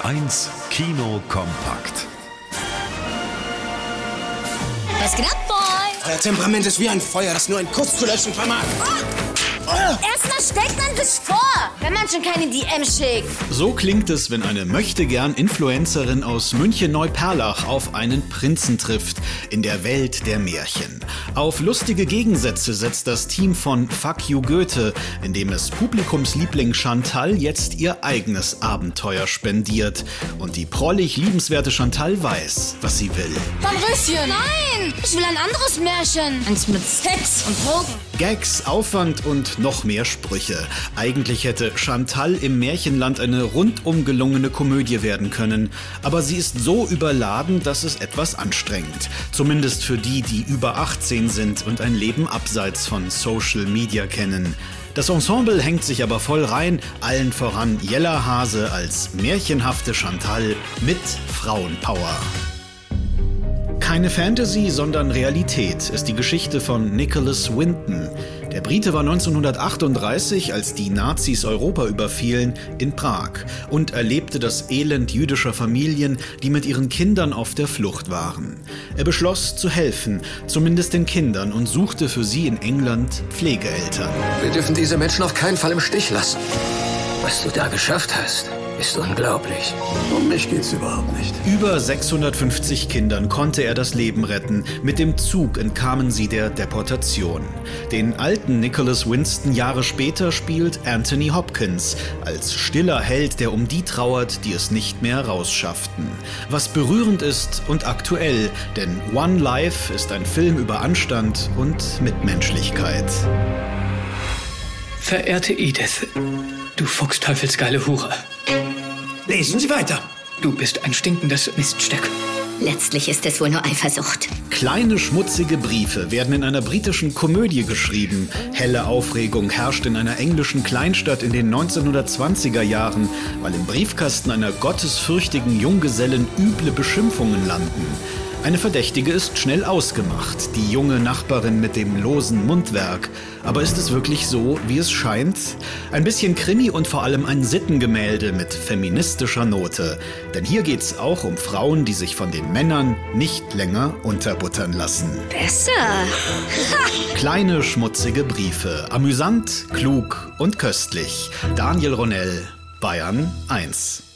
1 Kino kompakt. Was geht ab, Boy? Euer Temperament ist wie ein Feuer, das nur ein Kuss zu löschen vermag. Erstmal stellt man sich vor, wenn man schon keine DM schickt. So klingt es, wenn eine Möchtegern-Influencerin aus München-Neuperlach auf einen Prinzen trifft in der Welt der Märchen. Auf lustige Gegensätze setzt das Team von Fuck You Goethe, in dem es Publikumsliebling Chantal jetzt ihr eigenes Abenteuer spendiert. Und die prollig liebenswerte Chantal weiß, was sie will. Dornröschen! Nein! Ich will ein anderes Märchen. Eins mit Sex und Drogen. Gags, Aufwand und noch mehr Sprüche. Eigentlich hätte Chantal im Märchenland eine rundum gelungene Komödie werden können. Aber sie ist so überladen, dass es etwas anstrengt. Zumindest für die, die über 18 sind und ein Leben abseits von Social Media kennen. Das Ensemble hängt sich aber voll rein, allen voran Jella Hase als märchenhafte Chantal mit Frauenpower. Keine Fantasy, sondern Realität ist die Geschichte von Nicholas Winton. Der Brite war 1938, als die Nazis Europa überfielen, in Prag und erlebte das Elend jüdischer Familien, die mit ihren Kindern auf der Flucht waren. Er beschloss zu helfen, zumindest den Kindern, und suchte für sie in England Pflegeeltern. Wir dürfen diese Menschen auf keinen Fall im Stich lassen. Was du da geschafft hast, ist unglaublich. Um mich geht's überhaupt nicht. Über 650 Kindern konnte er das Leben retten. Mit dem Zug entkamen sie der Deportation. Den alten Nicholas Winston Jahre später spielt Anthony Hopkins als stiller Held, der um die trauert, die es nicht mehr rausschafften. Was berührend ist und aktuell, denn One Life ist ein Film über Anstand und Mitmenschlichkeit. Verehrte Edith, du fuchsteufelsgeile Hure. Lesen Sie weiter. Du bist ein stinkendes Miststück. Letztlich ist es wohl nur Eifersucht. Kleine, schmutzige Briefe werden in einer britischen Komödie geschrieben. Helle Aufregung herrscht in einer englischen Kleinstadt in den 1920er Jahren, weil im Briefkasten einer gottesfürchtigen Junggesellen üble Beschimpfungen landen. Eine Verdächtige ist schnell ausgemacht, die junge Nachbarin mit dem losen Mundwerk. Aber ist es wirklich so, wie es scheint? Ein bisschen Krimi und vor allem ein Sittengemälde mit feministischer Note. Denn hier geht's auch um Frauen, die sich von den Männern nicht länger unterbuttern lassen. Besser. Kleine, schmutzige Briefe. Amüsant, klug und köstlich. Daniel Ronell, Bayern 1.